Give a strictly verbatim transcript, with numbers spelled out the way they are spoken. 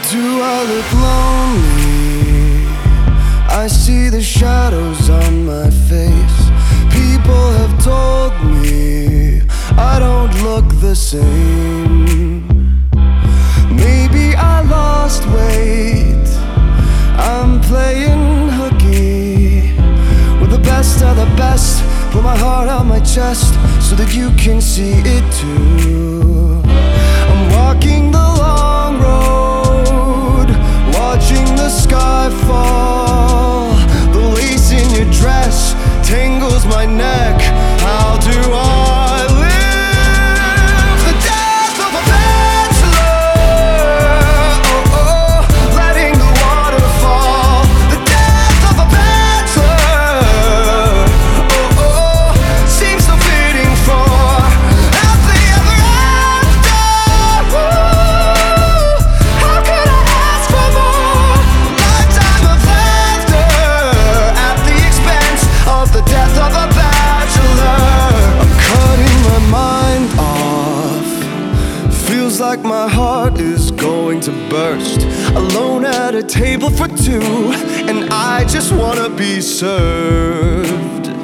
Do I look lonely? I see the shadows on my face. People have told me I don't look the same. Maybe I lost weight. I'm playing hooky with the best of the best. Put my heart on my chest so that you can see it too. I'm walking the long road, watching the sky fall. The lace in your dress tangles my neck. How do I live the death of a bachelor? Oh, oh, letting the water fall. The death of a bachelor. Oh, oh, seems so fitting for happily ever after. Ooh, how could I ask for more? Lifetime of laughter at the expense of the death of a bachelor. I'm cutting my mind off. Feels like my heart is going to burst. Alone at a table for two, and I just wanna be served.